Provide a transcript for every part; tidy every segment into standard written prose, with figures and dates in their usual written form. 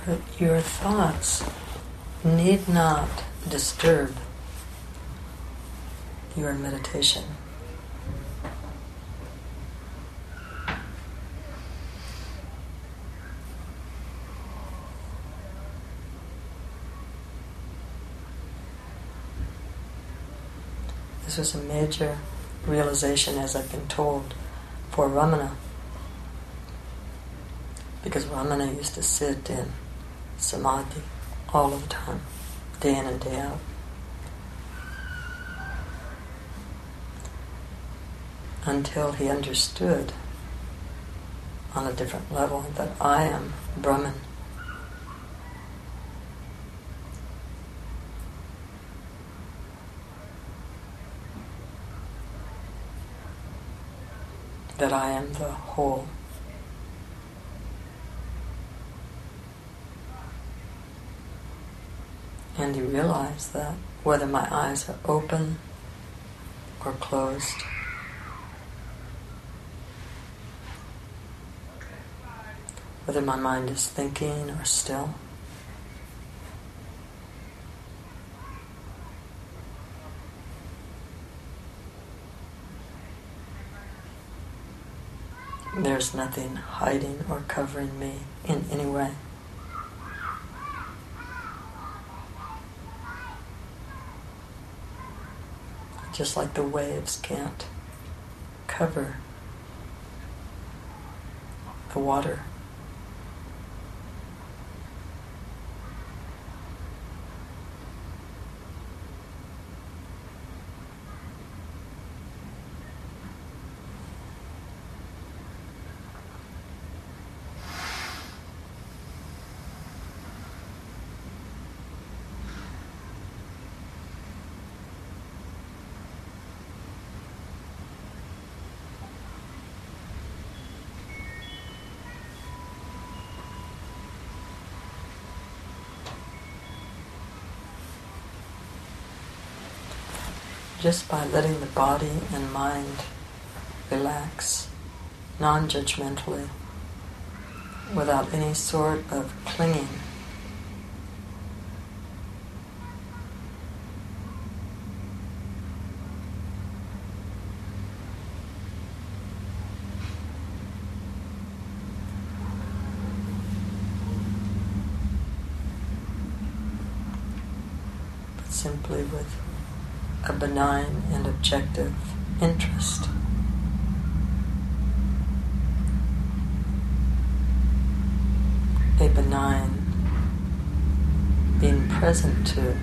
But your thoughts need not disturb your meditation. This was a major realization, as I've been told, for Ramana. Because Ramana used to sit in samadhi all of the time, day in and day out. Until he understood on a different level that I am Brahman. That I am the whole. And you realize that whether my eyes are open or closed, whether my mind is thinking or still, there's nothing hiding or covering me in any way. Just like the waves can't cover the water. Just by letting the body and mind relax non-judgmentally, without any sort of clinging, but simply with a benign and objective interest. A benign being present to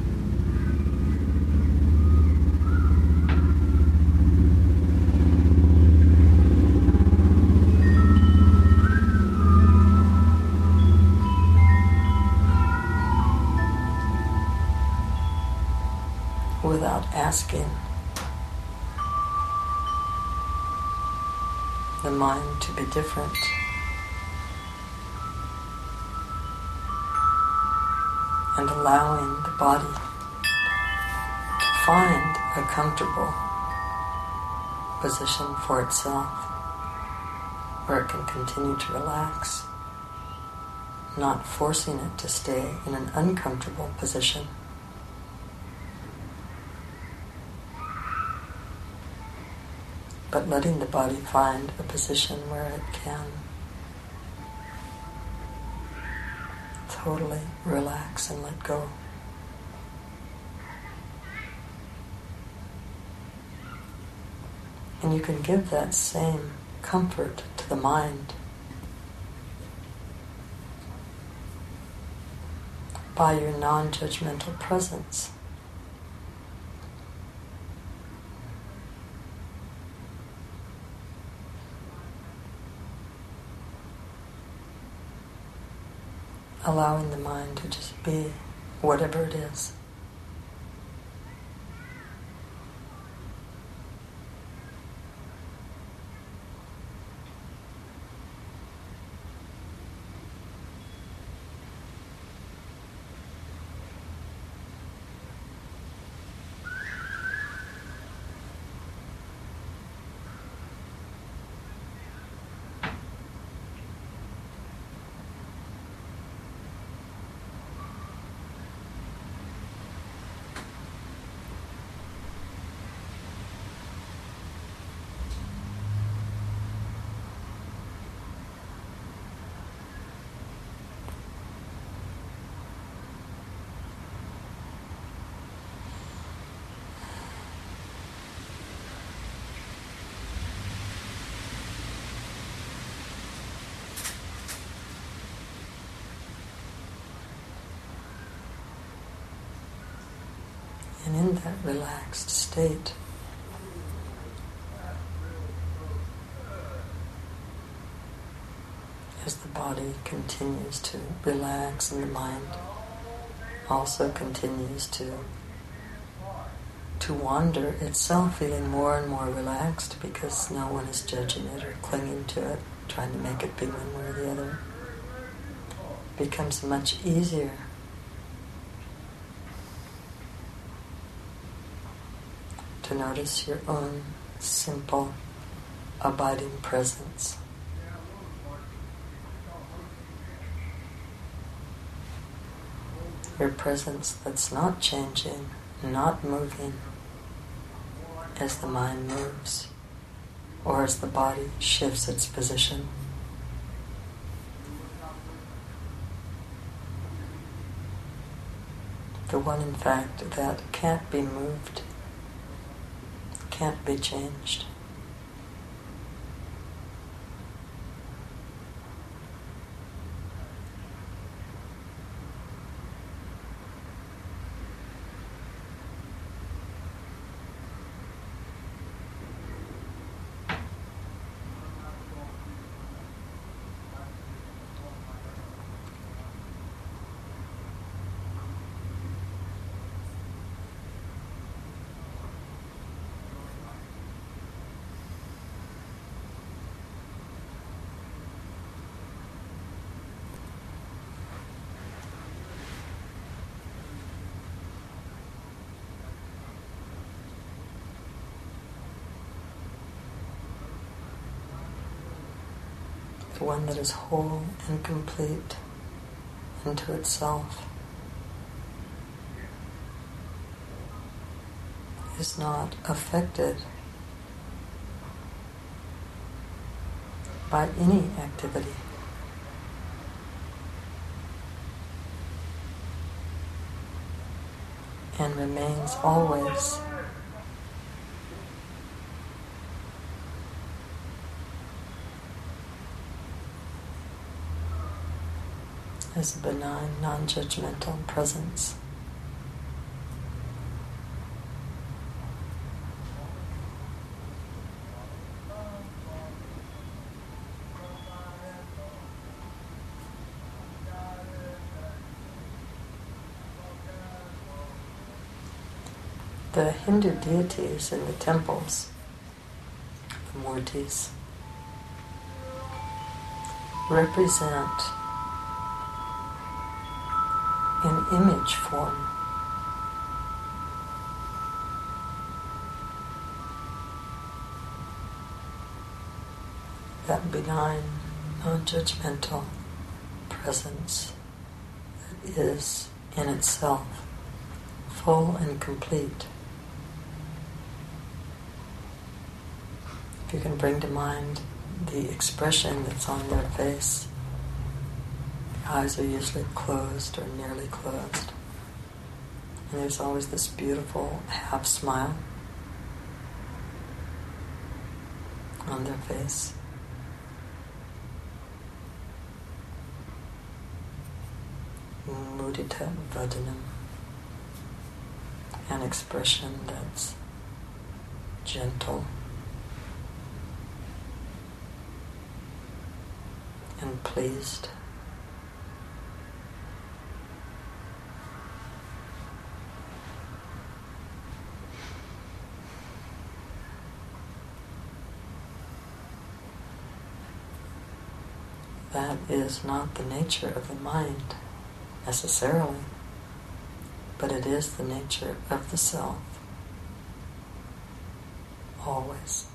without asking the mind to be different. And allowing the body to find a comfortable position for itself where it can continue to relax, not forcing it to stay in an uncomfortable position. But letting the body find a position where it can totally relax and let go. And you can give that same comfort to the mind by your non-judgmental presence. Allowing the mind to just be whatever it is. relaxed state. As the body continues to relax and the mind also continues to wander itself, feeling more and more relaxed because no one is judging it or clinging to it, trying to make it be one way or the other. It becomes much easier to notice your own simple, abiding presence. Your presence that's not changing, not moving as the mind moves or as the body shifts its position. The one, in fact, that can't be moved, can't be changed. The one that is whole and complete into itself is not affected by any activity. And remains always as a benign, non-judgmental presence. The Hindu deities in the temples, the Murtis, represent in image form that benign, non-judgmental presence that is in itself full and complete. If you can bring to mind the expression that's on their face, the eyes are usually closed or nearly closed. And there's always this beautiful half smile on their face. Mudita vadanam, an expression that's gentle and pleased. That is not the nature of the mind necessarily, but it is the nature of the self, always.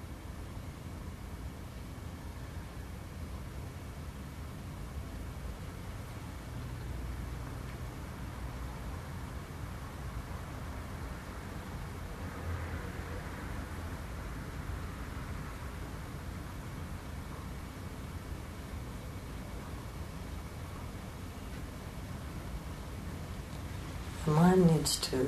The mind needs to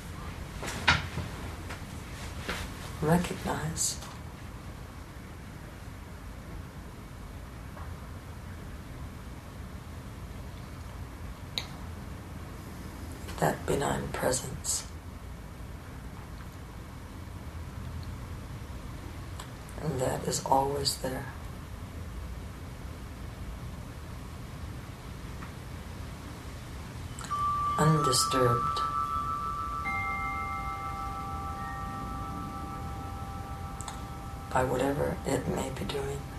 recognize that benign presence and that is always there. Undisturbed. By whatever it may be doing.